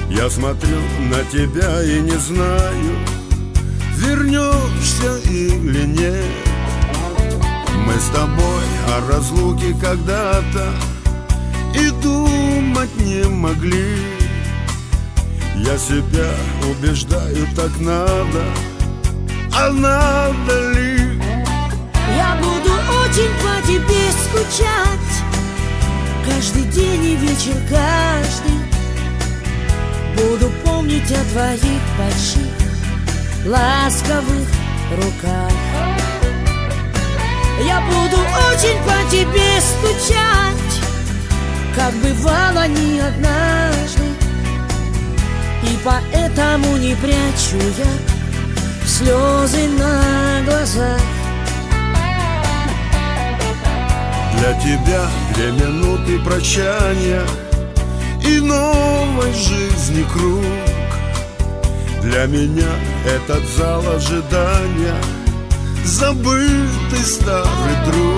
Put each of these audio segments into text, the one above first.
Я смотрю на тебя и не знаю, вернешься или нет. Мы с тобой о разлуке когда-то и думать не могли. Я себя убеждаю, так надо, а надо ли? Я буду очень по тебе скучать, каждый день и вечер, каждый. Буду помнить о твоих больших ласковых руках. Я буду очень по тебе скучать, как бывало не однажды. И поэтому не прячу я слезы на глазах. Для тебя 2 минуты прощания и новой жизни круг. Для меня этот зал ожидания забытый старый друг.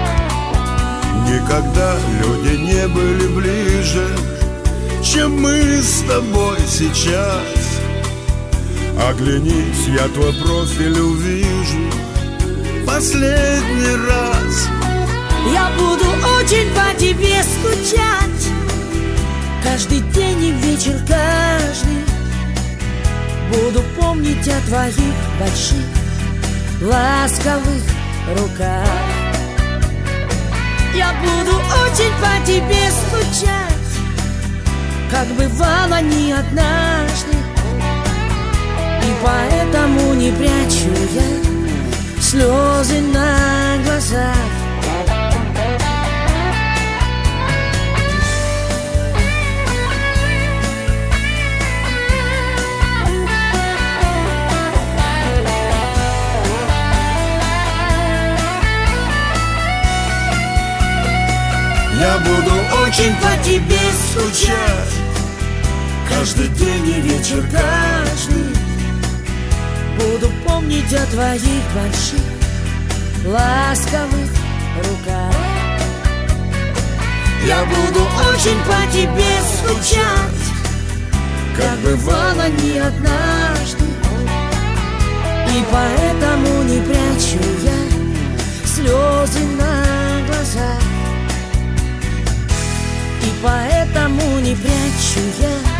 Никогда люди не были ближе, чем мы с тобой сейчас. Оглянись, я твой профиль увижу последний раз. Я буду очень по тебе скучать, каждый день и вечер, каждый. Буду помнить о твоих больших ласковых руках. Я буду очень по тебе скучать, как бывало не однажды. И поэтому не прячу я слезы на глазах. Я буду очень по тебе скучать, каждый день и вечер, каждый. Буду помнить о твоих больших ласковых руках. Я буду очень по тебе скучать, как бывало не однажды. И поэтому не прячу я слезы на глазах. И поэтому не прячу я